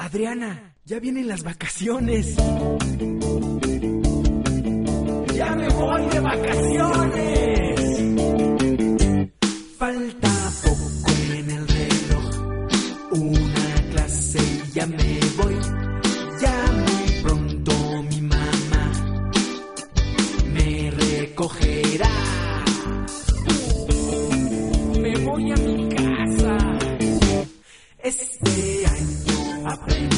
Adriana, ya vienen las vacaciones. ¡Ya me voy de vacaciones! Falta poco en el reloj, una clase y ya me voy. Ya muy pronto mi mamá me recogerá. Me voy a mi casa. Este año aprendí